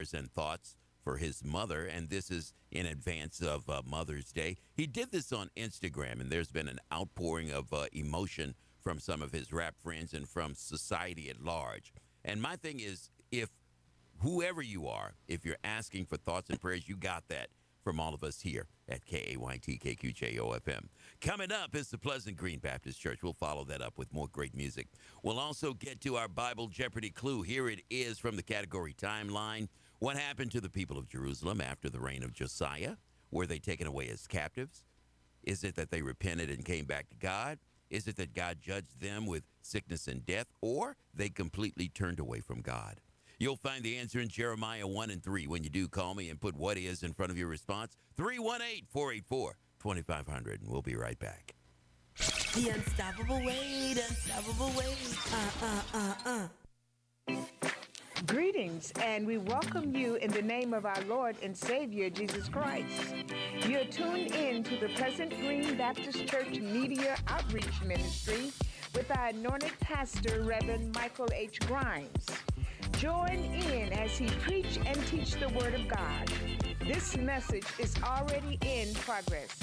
and thoughts for his mother, and this is in advance of Mother's Day. He did this on Instagram, and there's been an outpouring of emotion from some of his rap friends and from society at large. And my thing is, if whoever you are, if you're asking for thoughts and prayers, you got that from all of us here at KAYT Coming up is the Pleasant Green Baptist Church. We'll follow that up with more great music. We'll also get to our Bible Jeopardy clue. Here it is from the category timeline. What happened to the people of Jerusalem after the reign of Josiah? Were they taken away as captives? Is it that they repented and came back to God? Is it that God judged them with sickness and death, or they completely turned away from God? You'll find the answer in Jeremiah 1 and 3 when you do call me and put what is in front of your response. 318-484-2500, and we'll be right back. The unstoppable weight, unstoppable weight. Greetings, and we welcome you in the name of our Lord and Savior, Jesus Christ. You're tuned in to the Pleasant Green Baptist Church Media Outreach Ministry with our anointed pastor, Reverend Michael H. Grimes. Join in as he preach and teach the Word of God. This message is already in progress.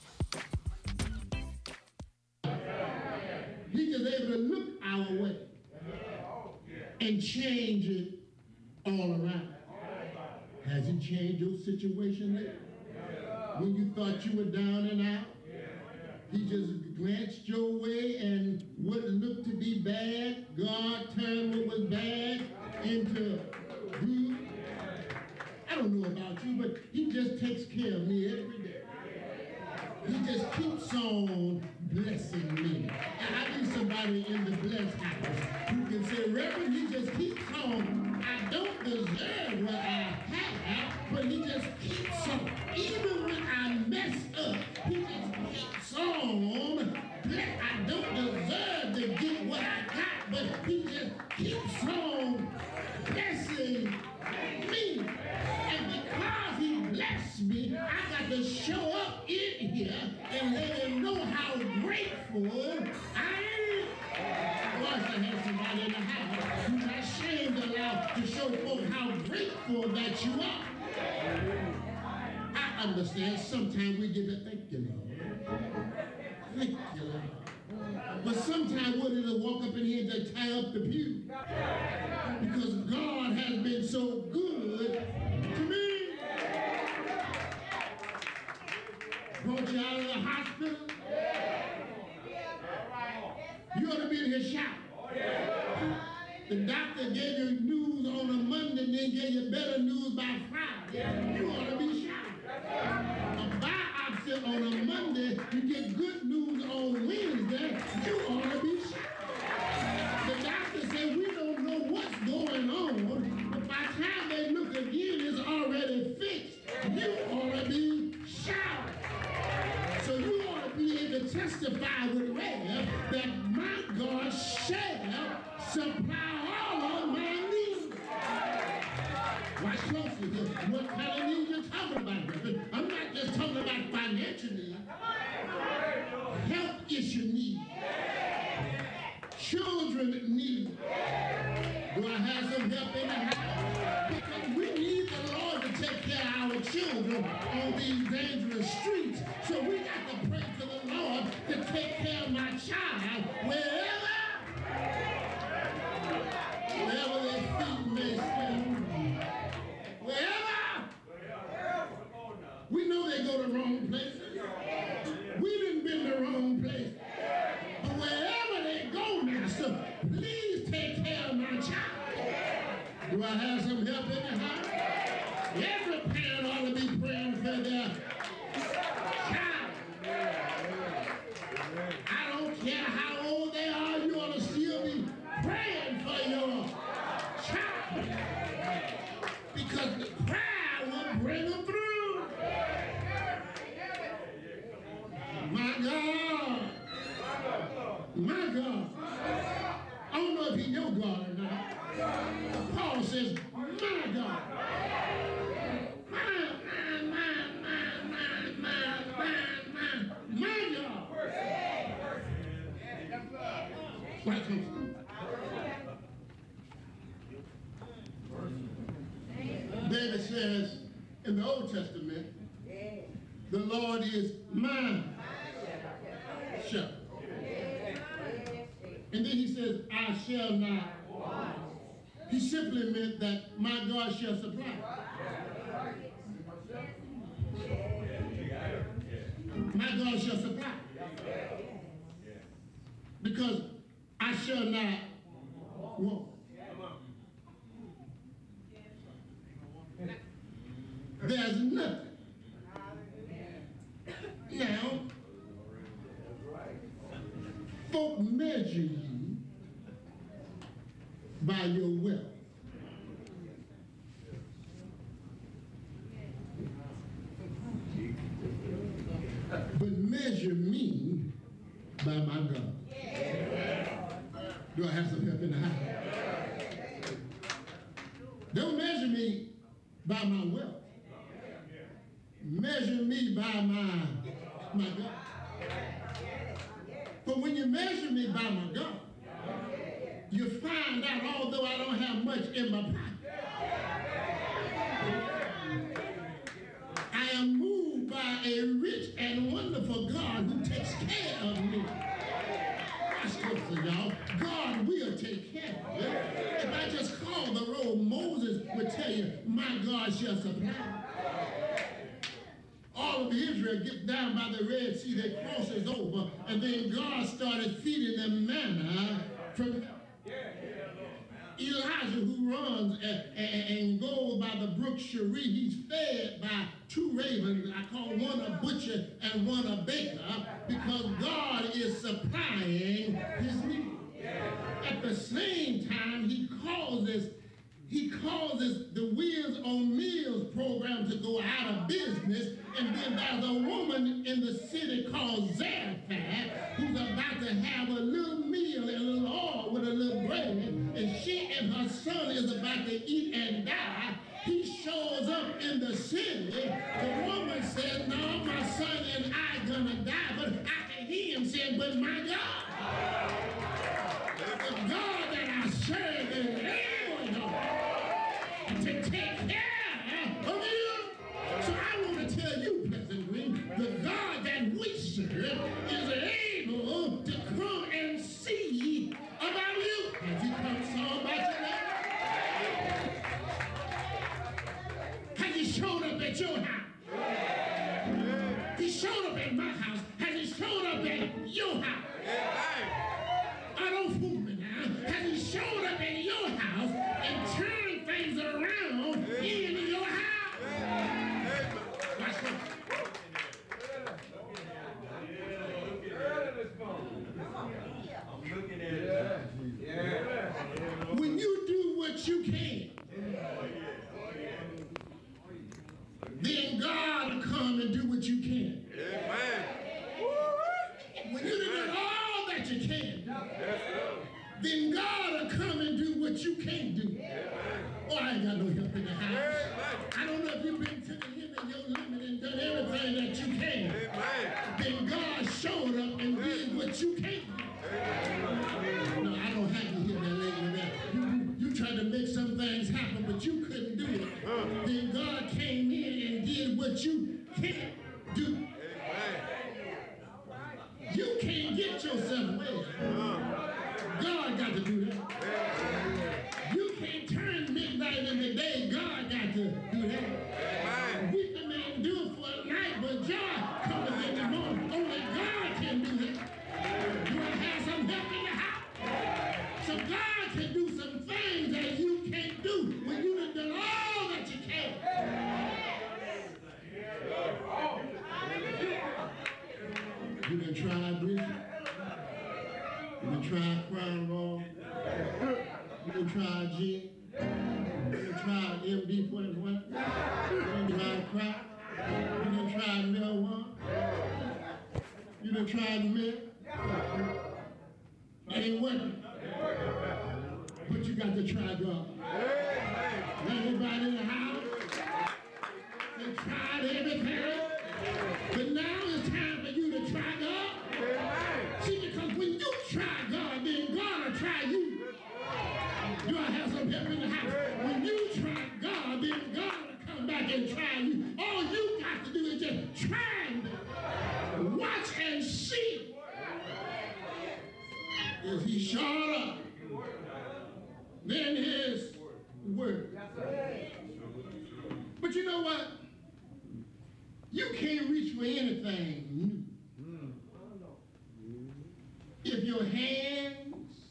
He is able to look our way and change it all around. Has he changed your situation lately? When you thought you were down and out, he just glanced your way, and what looked to be bad, God turned what was bad into good. I don't know about you, but he just takes care of me every day. He just keeps on blessing me. And I need somebody in the blessed house who can say, Reverend, he just keeps on. I don't deserve what I have, but he just keeps on. Even when I mess up, he just keeps on. I don't deserve to get what I got, but he just keeps on blessing me. And because he blessed me, I got to show up in here and let him know how grateful I am. Once I have somebody in the house who's not ashamed to show folks how grateful that you are. I understand sometimes we get to thank you, Lord. Thank you, Lord. But sometimes we're going to walk up in here and just tie up the pew. Because God has been so good to me. Brought you out of the hospital. You ought to be in here shouting. The doctor gave you news on a Monday and then gave you better news by Friday. You ought to be shouting. A biopsy on a Monday, you get good news on Wednesday, you ought to be shouting. The doctor said, we don't know what's going on, but by the time they look again, it's already fixed. You ought to be shouting. So you ought to be able to testify with Rev that my God shall supply all of my needs. Watch closely here. What kind of needs you talking about, Reverend? I'm not just talking about financial needs. Health issue needs. Children needs. Do I have some help in the house? Because we need the Lord to take care of our children on these dangerous streets. So we got to pray to the Lord to take care of my child wherever their feet may stand. Wherever. We know they go to wrong places. We done been to the wrong place. But wherever they go, Master, please take care of my child. Do I have some help in the house? Every parent ought to be praying for their child. I don't care how old they are, you ought to still be praying for your child. Because the prayer will bring them through. My God. My God. I don't know if he your God or not. Paul says, my God. My God. Right, there David says in the Old Testament, the Lord is my shepherd. And then he says, I shall not. He simply meant that my God shall supply. My God shall supply. Because I shall not want. There's nothing. Now, folk measure you by your wealth. But measure me by my God. Do I have some help in the house? Don't measure me by my wealth. Measure me by my God. But when you measure me by my God, you find out although I don't have much in my pocket, I am moved by a rich and wonderful God who takes care of me. Watch this, y'all. God will take care of you. If I just call the roll, Moses would tell you, my God shall supply. All of Israel get down by the Red Sea, they crosses over, and then God started feeding them manna from heaven. Elijah, who runs and goes by the brook Cherie, he's fed by two ravens. I call one a butcher and one a baker, because God is supplying his need. At the same time, he causes the Wheels on Meals program to go out of business, and then there's a woman in the city called Zarephath who's about to have a little meal and a little oil with a little bread, and she and her son is about to eat and die. He shows up in the city. The woman says, no, my son and I gonna die, but I can hear him saying, but my God, the God that I serve is able to take care of you. So I want to tell you, Pleasant Green, the God that we serve is able to come and see about you. Has he come saw about you now? Has he showed up at your house? He showed up at my house. Has he showed up at your house? I don't fool me now. Has he showed up at your house and turned things around in your house? Watch this. When you do what you can, then God will come and do what you can. When you do all that you can, then God will come and do what you can't do. Oh, I ain't got no help in the house. I don't know if you've been to the limit of your limit and done everything that you can. Then God showed up and did what you can't do. No, I don't have to hear that lady. You tried to make some things happen, but you couldn't do it. Then God came in and did what you can't do. You can't get yourself well. God got to do that. You can't turn midnight in the day. God got to do that. Weeping may endure for a night, but joy cometh in the morning. Only God can do that. You want to have some help in the house? So God can do some things that you can't do when you have done all that you can. You done tried Bridget. You done tried Crown Roll. You done tried G. You done tried MD-41. You done tried crack. You done tried marijuana. You done tried milk. It ain't working. But you got to try God. Everybody in the house, they tried everything. But now it's time for you to try God. See, because when you try God, then God will try you. Do I have some help in the house? When you try God, then God will back and try you. All you got to do is just try and watch and see. Is he sharper than his word? But you know what? You can't reach for anything new if your hands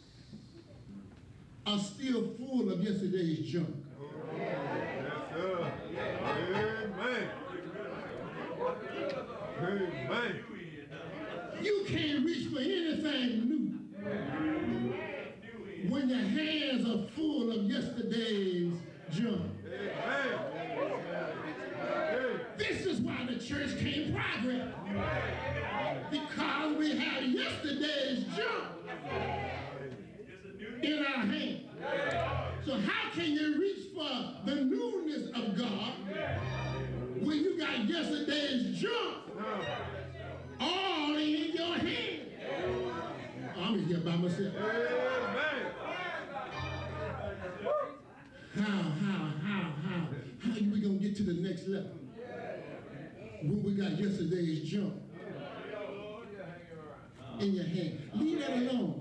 are still full of yesterday's junk. Yes, sir. Amen. Amen. You can't reach for anything new when your hands are full of yesterday's junk. This is why the church can't progress. Because we have yesterday's junk in our hand. So how can you reach for the newness of God when you got yesterday's junk all in your hand? I'm here by myself. How are we gonna get to the next level when we got yesterday's junk in your hand? Leave that alone.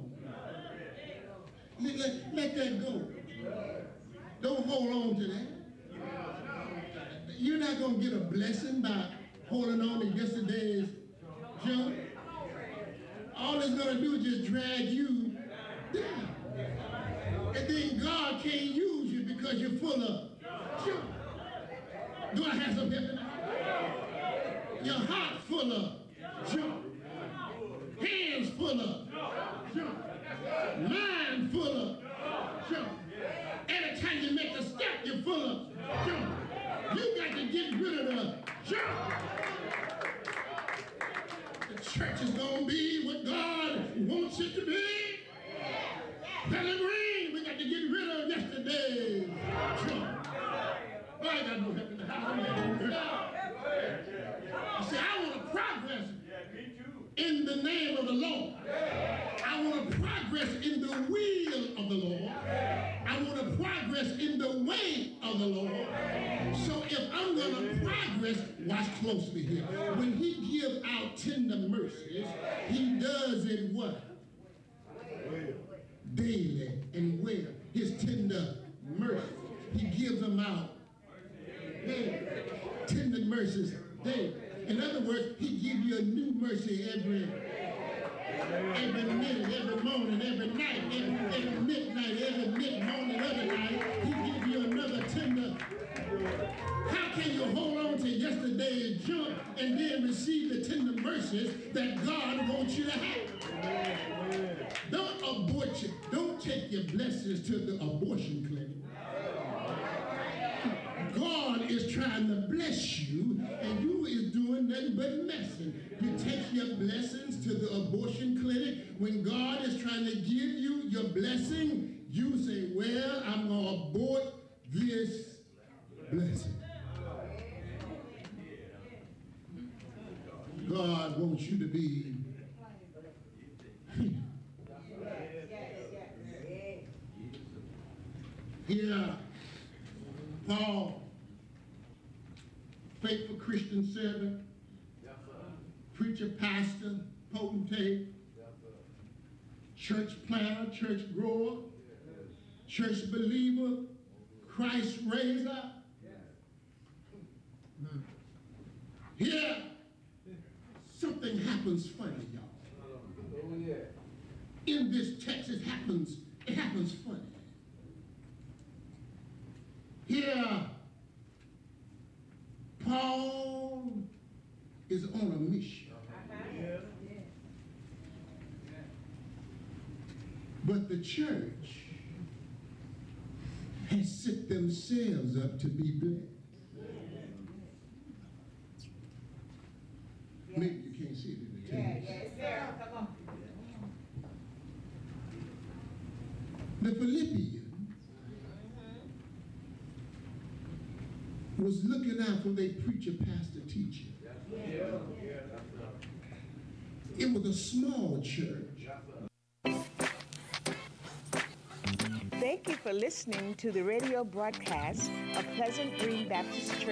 Let that go. Don't hold on to that. You're not going to get a blessing by holding on to yesterday's junk. All it's going to do is just drag you down. And then God can't use you because you're full of junk. Do I have some help in that? Your heart full of junk. Hands full of junk. Mind full of junk. Every time you make a step, you're full of junk. You got to get rid of the junk. The church is going to be what God wants it to be. Brother Green, we got to get rid of yesterday's junk. Oh, I got no help in the house. You see, I want to progress in the name of the Lord. I want to progress in the will of the Lord. I want to progress in the way of the Lord. So if I'm going to progress, watch closely here. When he gives out tender mercies, he does it what? Daily and well. His tender mercies. He gives them out daily. Tender mercies daily. In other words, he gives you a new mercy every minute, every morning, every night, every midnight, every mid-morning, every night. He gives you another tender. How can you hold on to yesterday's junk and then receive the tender mercies that God wants you to have? Don't abort you. Don't take your blessings to the abortion clinic. God is trying to bless you, and you is doing nothing but messing. You take your blessings to the abortion clinic. When God is trying to give you your blessing, you say, well, I'm going to abort this blessing. God wants you to be here. Paul, faithful Christian servant, preacher, pastor, potentate, church planter, church grower, church believer, Christ raiser. Here, something happens funny, y'all. In this text, it happens funny. Here, Paul is on a mission. But the church has set themselves up to be blessed. Maybe you can't see it in the text. Yes, sir. Come on. The Philippians was looking out for their preacher, pastor, teacher. It was a small church. Thank you for listening to the radio broadcast of Pleasant Green Baptist Church.